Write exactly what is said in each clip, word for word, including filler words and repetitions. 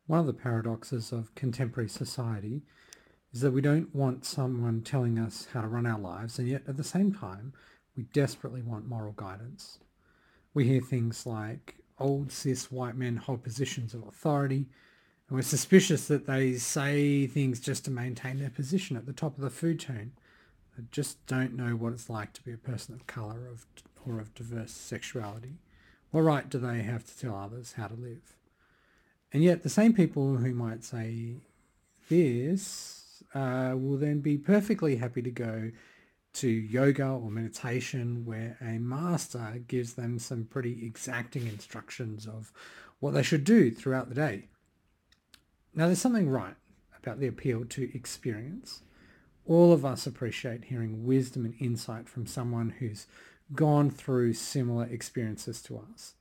One of the paradoxes of contemporary society is that we don't want someone telling us how to run our lives, and yet at the same time, we desperately want moral guidance. We hear things like old cis white men hold positions of authority, and we're suspicious that they say things just to maintain their position at the top of the food chain. They just don't know what it's like to be a person of colour of, or of diverse sexuality. What right do they have to tell others how to live? And yet the same people who might say this uh, will then be perfectly happy to go to yoga or meditation where a master gives them some pretty exacting instructions of what they should do throughout the day. Now, there's something right about the appeal to experience. All of us appreciate hearing wisdom and insight from someone who's gone through similar experiences to us.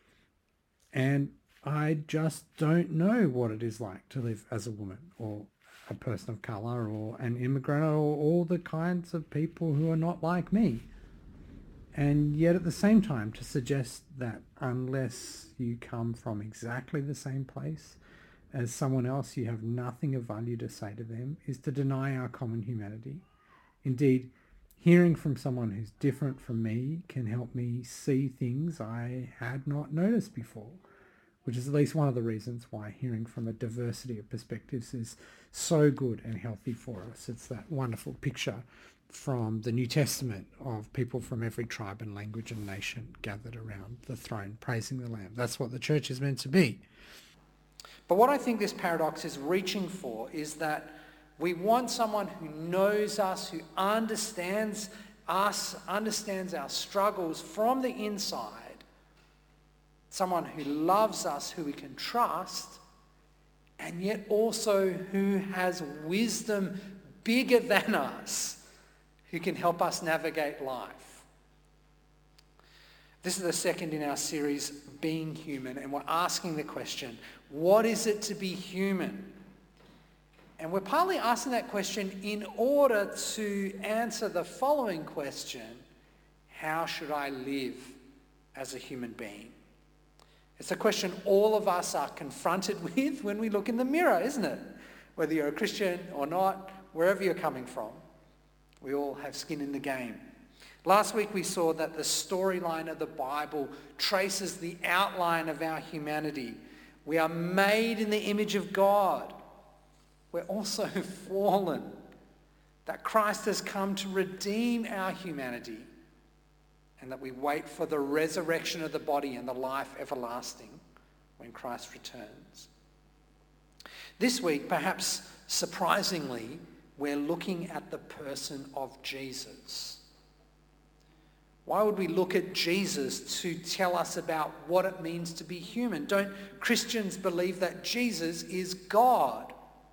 And I just don't know what it is like to live as a woman or a person of colour or an immigrant or all the kinds of people who are not like me. And yet at the same time to suggest that unless you come from exactly the same place as someone else, you have nothing of value to say to them is to deny our common humanity. Indeed, hearing from someone who's different from me can help me see things I had not noticed before, which is at least one of the reasons why hearing from a diversity of perspectives is so good and healthy for us. It's that wonderful picture from the New Testament of people from every tribe and language and nation gathered around the throne praising the Lamb. That's what the church is meant to be. But what I think this paradox is reaching for is that we want someone who knows us, who understands us, understands our struggles from the inside, someone who loves us, who we can trust, and yet also who has wisdom bigger than us, who can help us navigate life. This is the second in our series, Being Human, and we're asking the question, what is it to be human? And we're partly asking that question in order to answer the following question, how should I live as a human being? It's a question all of us are confronted with when we look in the mirror, isn't it? Whether you're a Christian or not, wherever you're coming from, we all have skin in the game. Last week we saw that the storyline of the Bible traces the outline of our humanity. We are made in the image of God. We're also fallen. That Christ has come to redeem our humanity, and that we wait for the resurrection of the body and the life everlasting when Christ returns. This week, perhaps surprisingly, we're looking at the person of Jesus. Why would we look at Jesus to tell us about what it means to be human? Don't Christians believe that Jesus is God?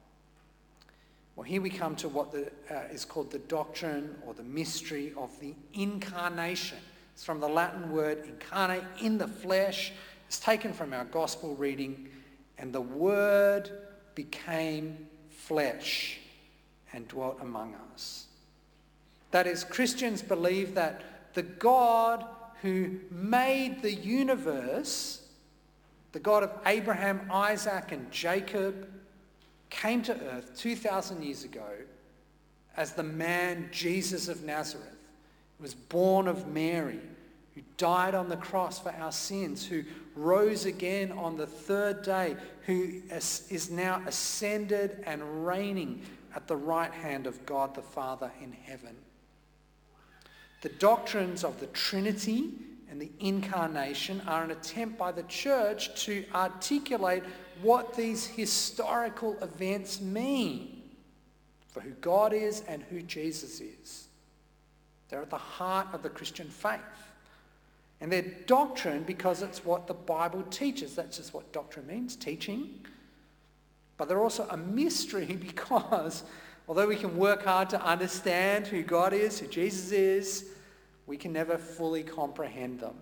Well, here we come to what the, uh, is called the doctrine or the mystery of the incarnation. It's from the Latin word incarnate, in the flesh. It's taken from our gospel reading. And the Word became flesh and dwelt among us. That is, Christians believe that the God who made the universe, the God of Abraham, Isaac, and Jacob, came to earth two thousand years ago as the man Jesus of Nazareth. He was born of Mary, who died on the cross for our sins, who rose again on the third day, who is now ascended and reigning at the right hand of God the Father in heaven. The doctrines of the Trinity and the Incarnation are an attempt by the church to articulate what these historical events mean for who God is and who Jesus is. They're at the heart of the Christian faith. And they're doctrine because it's what the Bible teaches. That's just what doctrine means, teaching. But they're also a mystery because although we can work hard to understand who God is, who Jesus is, we can never fully comprehend them.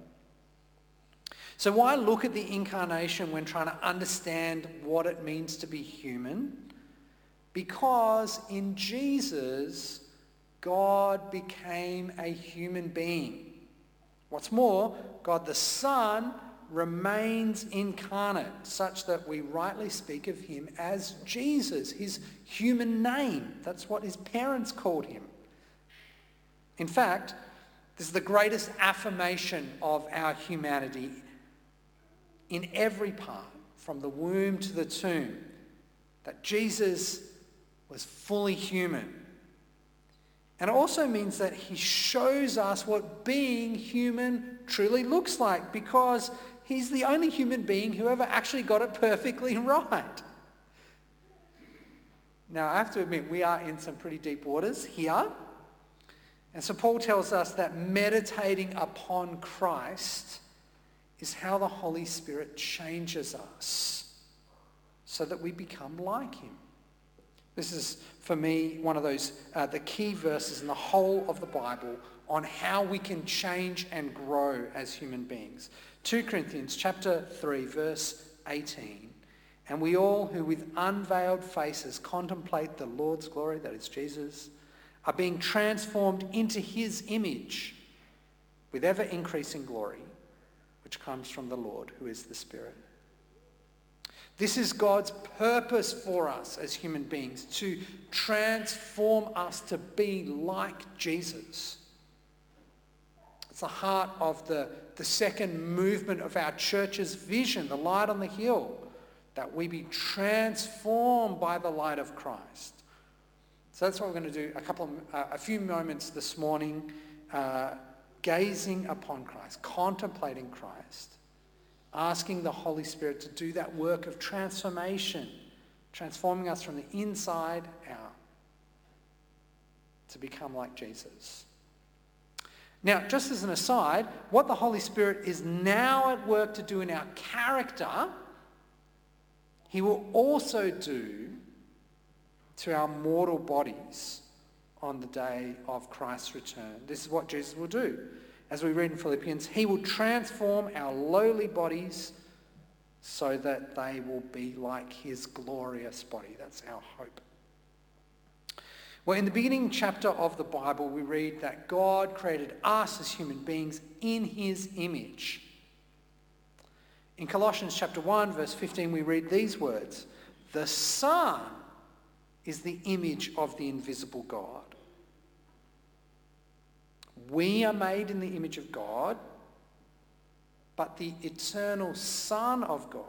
So why look at the incarnation when trying to understand what it means to be human? Because in Jesus, God became a human being. What's more, God the Son remains incarnate, such that we rightly speak of him as Jesus, his human name. That's what his parents called him. In fact, this is the greatest affirmation of our humanity in every part, from the womb to the tomb, that Jesus was fully human. And it also means that he shows us what being human truly looks like, because he's the only human being who ever actually got it perfectly right. Now, I have to admit, we are in some pretty deep waters here. And so Paul tells us that meditating upon Christ is how the Holy Spirit changes us so that we become like him. This is, for me, one of those, uh, the key verses in the whole of the Bible on how we can change and grow as human beings. Second Corinthians chapter three, verse eighteen. And we all who with unveiled faces contemplate the Lord's glory, that is Jesus, are being transformed into his image with ever increasing glory, which comes from the Lord, who is the Spirit. This is God's purpose for us as human beings, to transform us to be like Jesus. It's the heart of the, the second movement of our church's vision, the light on the hill, that we be transformed by the light of Christ. So that's what we're going to do a couple of, uh, a few moments this morning, uh, gazing upon Christ, contemplating Christ, asking the Holy Spirit to do that work of transformation, transforming us from the inside out to become like Jesus. Now, just as an aside, what the Holy Spirit is now at work to do in our character, he will also do to our mortal bodies on the day of Christ's return. This is what Jesus will do. As we read in Philippians, he will transform our lowly bodies so that they will be like his glorious body. That's our hope. Well, in the beginning chapter of the Bible, we read that God created us as human beings in his image. In Colossians chapter one, verse fifteen, we read these words: "The Son is the image of the invisible God." We are made in the image of God, but the eternal Son of God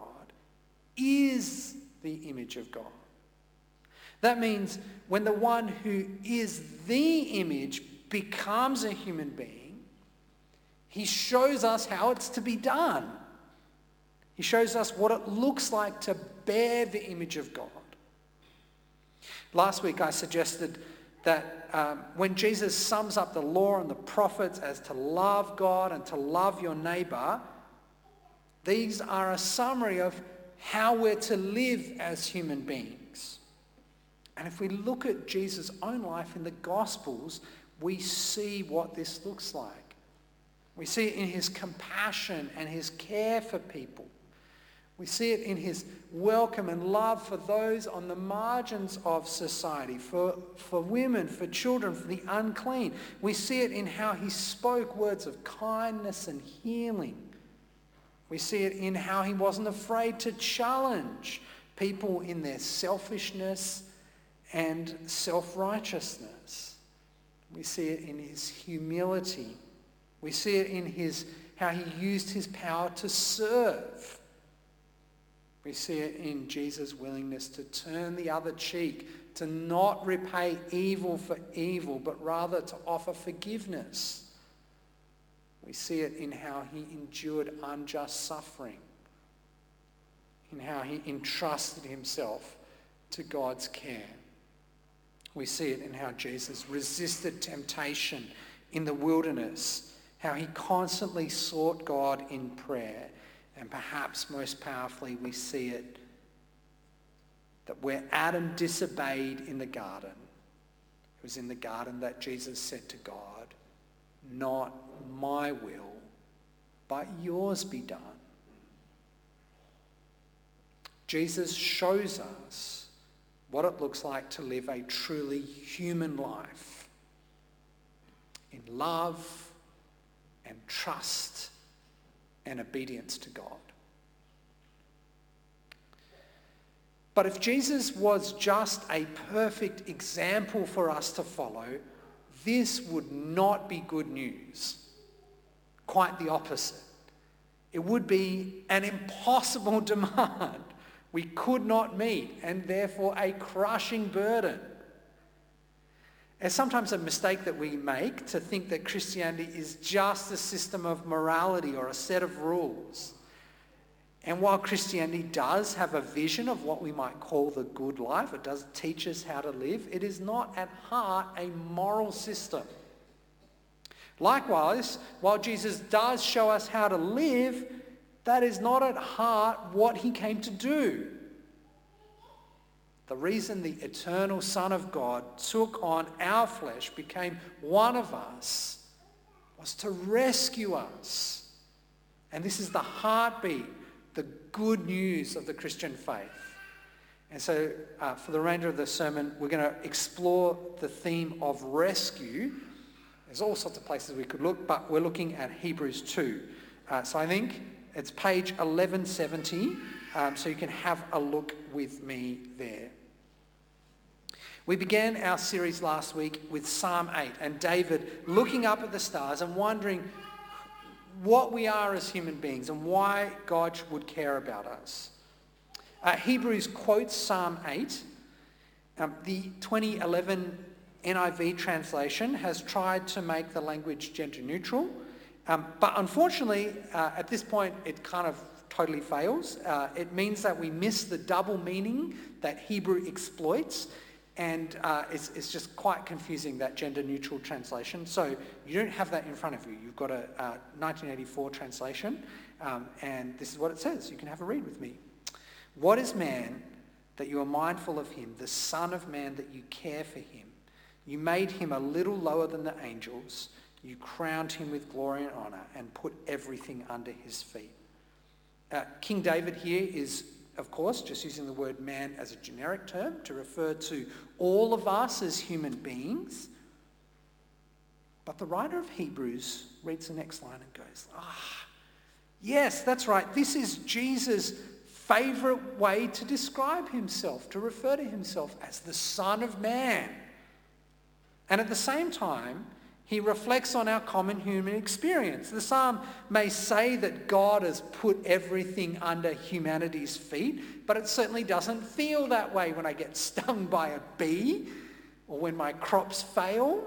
is the image of God. That means when the one who is the image becomes a human being, he shows us how it's to be done. He shows us what it looks like to bear the image of God. Last week I suggested that um, when Jesus sums up the law and the prophets as to love God and to love your neighbour, these are a summary of how we're to live as human beings. And if we look at Jesus' own life in the Gospels, we see what this looks like. We see it in his compassion and his care for people. We see it in his welcome and love for those on the margins of society, for, for women, for children, for the unclean. We see it in how he spoke words of kindness and healing. We see it in how he wasn't afraid to challenge people in their selfishness and self-righteousness. We see it in his humility. We see it in his how he used his power to serve. We see it in Jesus' willingness to turn the other cheek, to not repay evil for evil, but rather to offer forgiveness. We see it in how he endured unjust suffering, in how he entrusted himself to God's care. We see it in how Jesus resisted temptation in the wilderness, how he constantly sought God in prayer. And perhaps most powerfully, we see it that where Adam disobeyed in the garden, it was in the garden that Jesus said to God, "Not my will, but yours be done." Jesus shows us what it looks like to live a truly human life in love and trust and obedience to God. But if Jesus was just a perfect example for us to follow, this would not be good news. Quite the opposite. It would be an impossible demand we could not meet, and therefore a crushing burden. It's sometimes a mistake that we make to think that Christianity is just a system of morality or a set of rules. And while Christianity does have a vision of what we might call the good life, it does teach us how to live, it is not at heart a moral system. Likewise, while Jesus does show us how to live, that is not at heart what he came to do. The reason the eternal Son of God took on our flesh, became one of us, was to rescue us. And this is the heartbeat, the good news of the Christian faith. And so uh, for the remainder of the sermon, we're going to explore the theme of rescue. There's all sorts of places we could look, but we're looking at Hebrews two. Uh, so I think it's page eleven seventy, um, so you can have a look with me there. We began our series last week with Psalm eight and David looking up at the stars and wondering what we are as human beings and why God would care about us. Uh, Hebrews quotes Psalm eight. Um, the twenty eleven N I V translation has tried to make the language gender neutral, um, but unfortunately uh, at this point it kind of totally fails. Uh, it means that we miss the double meaning that Hebrew exploits, and uh, it's, it's just quite confusing, that gender neutral translation. So you don't have that in front of you. You've got a uh, nineteen eighty-four translation, um, and this is what it says. You can have a read with me. What is man that you are mindful of him, the Son of Man that you care for him? You made him a little lower than the angels. You crowned him with glory and honour and put everything under his feet. Uh, King David here is, of course, just using the word man as a generic term to refer to all of us as human beings. But the writer of Hebrews reads the next line and goes, ah, yes, that's right. This is Jesus' favourite way to describe himself, to refer to himself as the Son of Man. And at the same time, he reflects on our common human experience. The psalm may say that God has put everything under humanity's feet, but it certainly doesn't feel that way when I get stung by a bee or when my crops fail.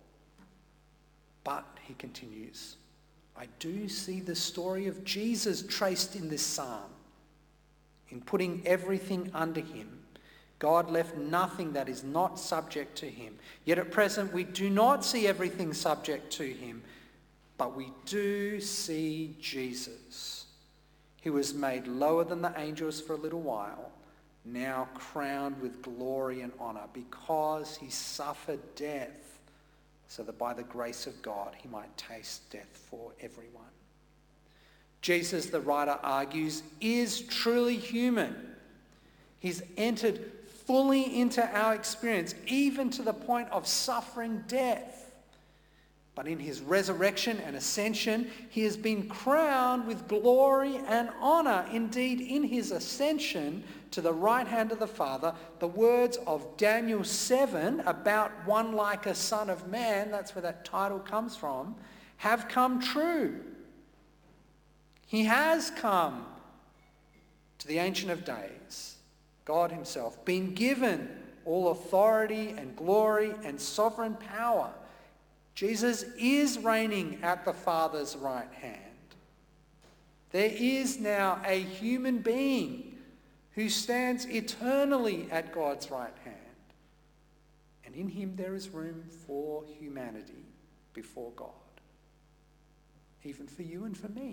But, he continues, I do see the story of Jesus traced in this psalm. In putting everything under him, God left nothing that is not subject to him. Yet at present we do not see everything subject to him, but we do see Jesus, who was made lower than the angels for a little while, now crowned with glory and honour, because he suffered death, so that by the grace of God he might taste death for everyone. Jesus, the writer argues, is truly human. He's entered fully into our experience, even to the point of suffering death. But in his resurrection and ascension, he has been crowned with glory and honour. Indeed, in his ascension to the right hand of the Father, the words of Daniel seven about one like a son of man, that's where that title comes from, have come true. He has come to the Ancient of Days, God himself, been given all authority and glory and sovereign power. Jesus is reigning at the Father's right hand. There is now a human being who stands eternally at God's right hand. And in him there is room for humanity before God, even for you and for me,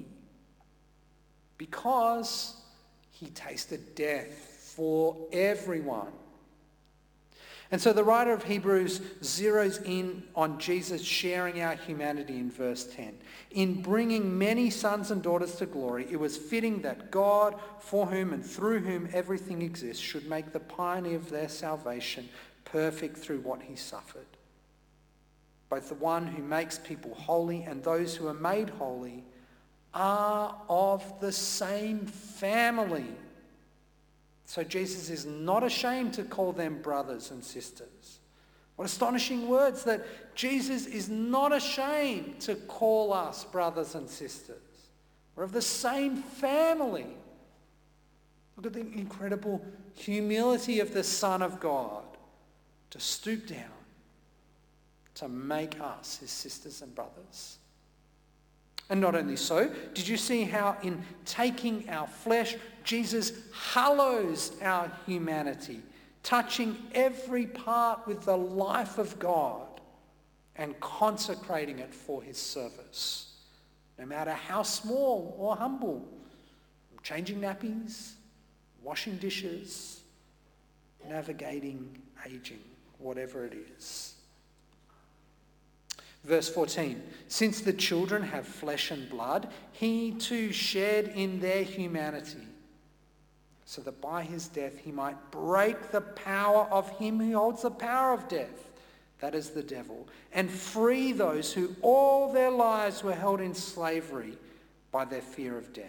because he tasted death for everyone. And so the writer of Hebrews zeroes in on Jesus sharing our humanity in verse ten. In bringing many sons and daughters to glory, it was fitting that God, for whom and through whom everything exists, should make the pioneer of their salvation perfect through what he suffered. Both the one who makes people holy and those who are made holy are of the same family. So Jesus is not ashamed to call them brothers and sisters. What astonishing words, that Jesus is not ashamed to call us brothers and sisters. We're of the same family. Look at the incredible humility of the Son of God to stoop down to make us his sisters and brothers. And not only so, did you see how in taking our flesh, Jesus hallows our humanity, touching every part with the life of God and consecrating it for his service, no matter how small or humble, changing nappies, washing dishes, navigating aging, whatever it is. Verse fourteen, since the children have flesh and blood, he too shared in their humanity, so that by his death he might break the power of him who holds the power of death, that is the devil, and free those who all their lives were held in slavery by their fear of death.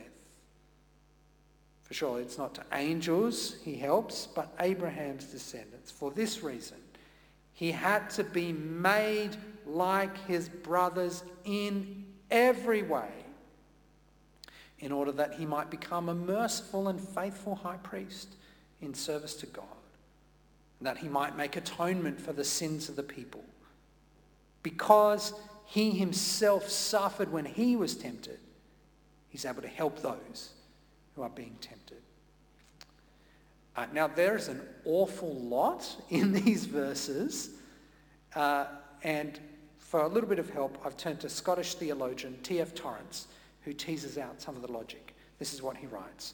For surely it's not to angels he helps, but Abraham's descendants. For this reason, he had to be made like his brothers in every way, in order that he might become a merciful and faithful high priest in service to God, and that he might make atonement for the sins of the people. Because he himself suffered when he was tempted, he's able to help those who are being tempted. Uh, now, there is an awful lot in these verses, uh, and for a little bit of help, I've turned to Scottish theologian T F Torrance, who teases out some of the logic. This is what he writes.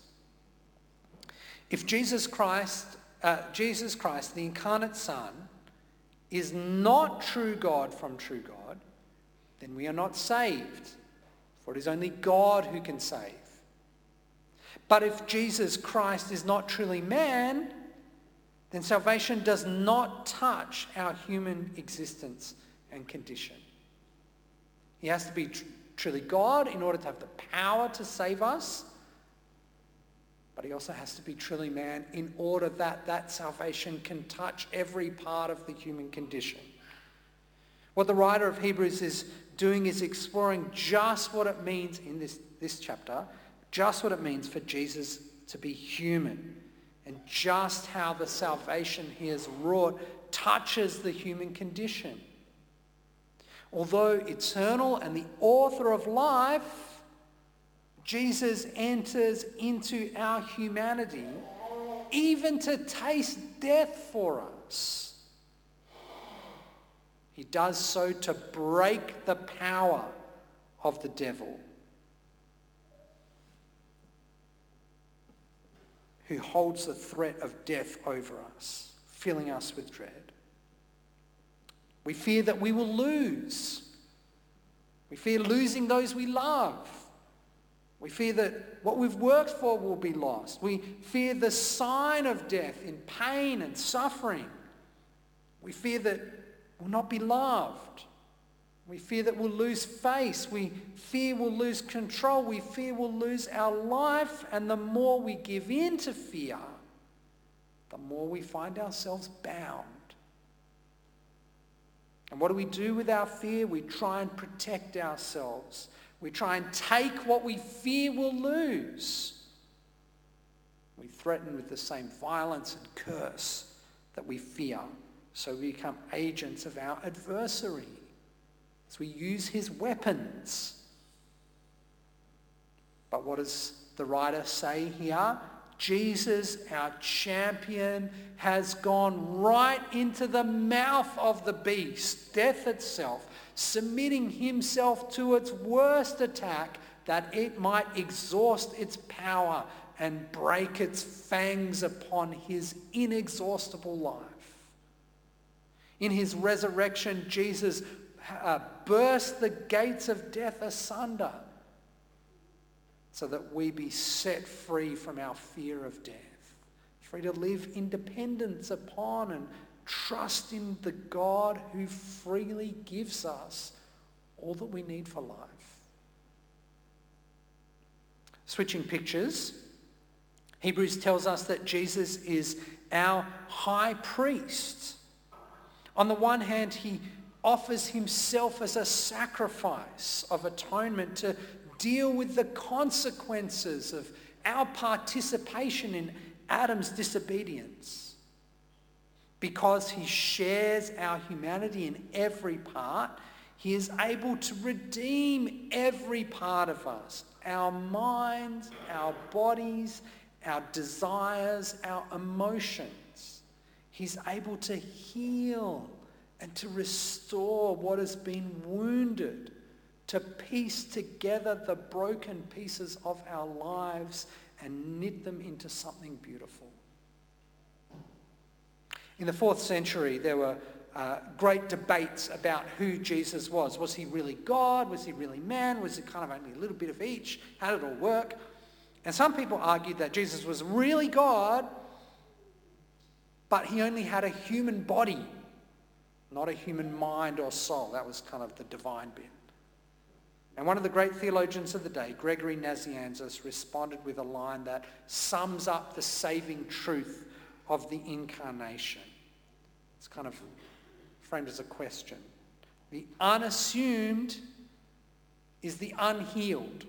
If Jesus Christ, uh, Jesus Christ, the incarnate Son, is not true God from true God, then we are not saved, for it is only God who can save. But if Jesus Christ is not truly man, then salvation does not touch our human existence and condition. He has to be tr- truly God in order to have the power to save us, but he also has to be truly man in order that that salvation can touch every part of the human condition. What the writer of Hebrews is doing is exploring just what it means in this, this chapter, just what it means for Jesus to be human, and just how the salvation he has wrought touches the human condition. Although eternal and the author of life, Jesus enters into our humanity, even to taste death for us. He does so to break the power of the devil, who holds the threat of death over us, filling us with dread. We fear that we will lose. We fear losing those we love. We fear that what we've worked for will be lost. We fear the sign of death in pain and suffering. We fear that we'll not be loved. We fear that we'll lose face. We fear we'll lose control. We fear we'll lose our life. And the more we give in to fear, the more we find ourselves bound. And what do we do with our fear? We try and protect ourselves. We try and take what we fear we'll lose. We threaten with the same violence and curse that we fear, so we become agents of our adversary. So we use his weapons. But what does the writer say here? Jesus, our champion, has gone right into the mouth of the beast, death itself, submitting himself to its worst attack, that it might exhaust its power and break its fangs upon his inexhaustible life. In his resurrection, Jesus uh, burst the gates of death asunder, so that we be set free from our fear of death, free to live in dependence upon and trust in the God who freely gives us all that we need for life. Switching pictures, Hebrews tells us that Jesus is our high priest. On the one hand, he offers himself as a sacrifice of atonement to deal with the consequences of our participation in Adam's disobedience. Because he shares our humanity in every part, he is able to redeem every part of us, our minds, our bodies, our desires, our emotions. He's able to heal and to restore what has been wounded, to piece together the broken pieces of our lives and knit them into something beautiful. In the fourth century, there were uh, great debates about who Jesus was. Was he really God? Was he really man? Was it kind of only a little bit of each? How did it all work? And some people argued that Jesus was really God, but he only had a human body, not a human mind or soul. That was kind of the divine bit. And one of the great theologians of the day, Gregory Nazianzus, responded with a line that sums up the saving truth of the incarnation. It's kind of framed as a question. The unassumed is the unhealed.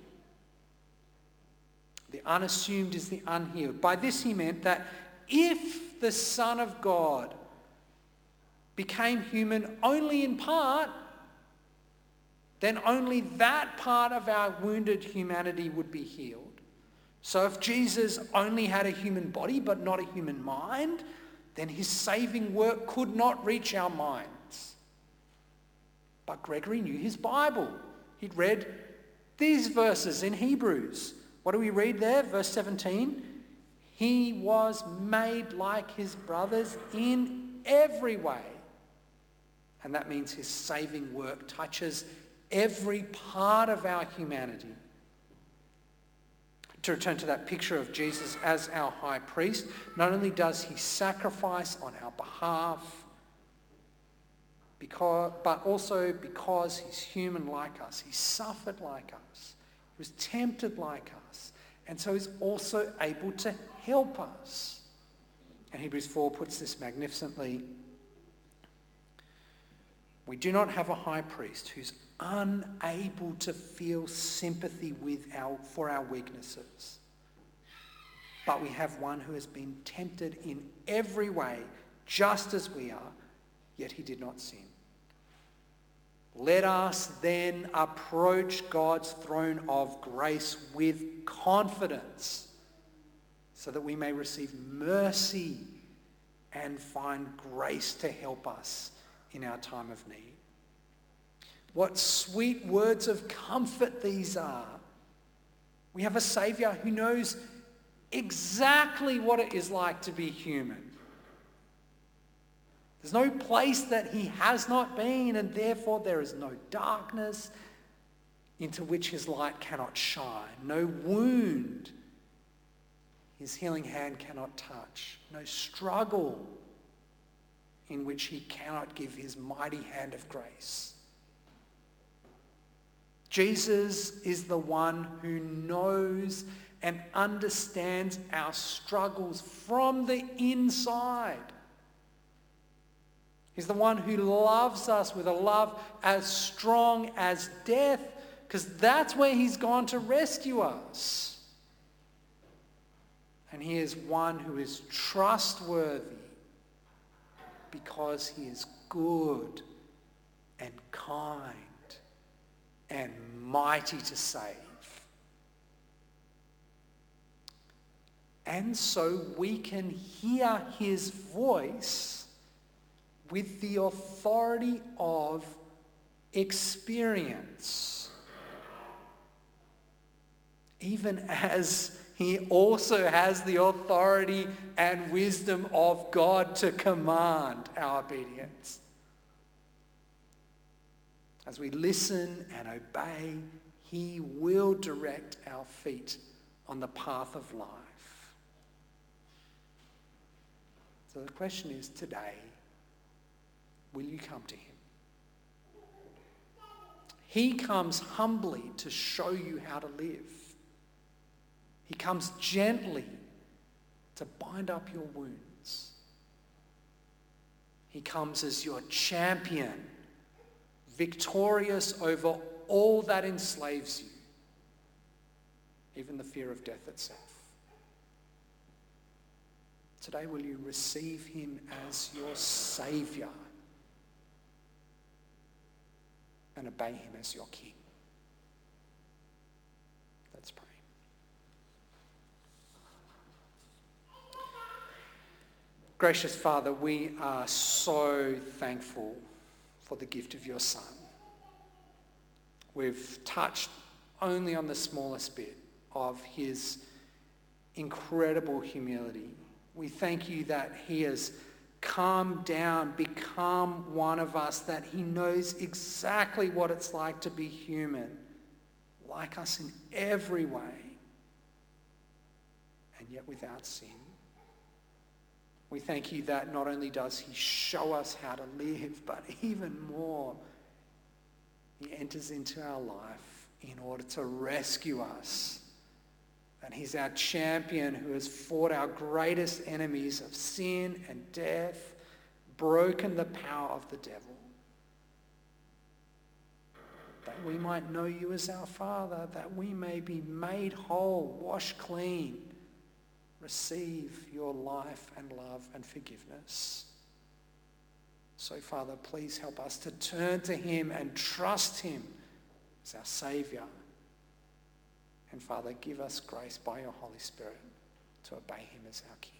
The unassumed is the unhealed. By this he meant that if the Son of God became human only in part, then only that part of our wounded humanity would be healed. So if Jesus only had a human body but not a human mind, then his saving work could not reach our minds. But Gregory knew his Bible. He'd read these verses in Hebrews. What do we read there? Verse seventeen. He was made like his brothers in every way. And that means his saving work touches every part of our humanity. To return to that picture of Jesus as our high priest, not only does he sacrifice on our behalf, because, but also because he's human like us. He suffered like us. He was tempted like us. And so he's also able to help us. And Hebrews four puts this magnificently. We do not have a high priest who's unable to feel sympathy with our, for our weaknesses. But we have one who has been tempted in every way, just as we are, yet he did not sin. Let us then approach God's throne of grace with confidence, so that we may receive mercy and find grace to help us in our time of need. What sweet words of comfort these are. We have a Saviour who knows exactly what it is like to be human. There's no place that he has not been, and therefore there is no darkness into which his light cannot shine, no wound his healing hand cannot touch, no struggle in which he cannot give his mighty hand of grace. Jesus is the one who knows and understands our struggles from the inside. He's the one who loves us with a love as strong as death, because that's where he's gone to rescue us. And he is one who is trustworthy because he is good and kind and mighty to save. And so we can hear his voice with the authority of experience, even as he also has the authority and wisdom of God to command our obedience. As we listen and obey, he will direct our feet on the path of life. So the question is today, will you come to him? He comes humbly to show you how to live. He comes gently to bind up your wounds. He comes as your champion, victorious over all that enslaves you, even the fear of death itself. Today, will you receive him as your Saviour and obey him as your King? Let's pray. Gracious Father, we are so thankful for the gift of your Son. We've touched only on the smallest bit of his incredible humility. We thank you that he has come down, become one of us, that he knows exactly what it's like to be human, like us in every way, and yet without sin. We thank you that not only does he show us how to live, but even more, he enters into our life in order to rescue us. And he's our champion who has fought our greatest enemies of sin and death, broken the power of the devil. That we might know you as our Father, that we may be made whole, washed clean, receive your life and love and forgiveness. So, Father, please help us to turn to him and trust him as our Saviour. And Father, give us grace by your Holy Spirit to obey him as our King.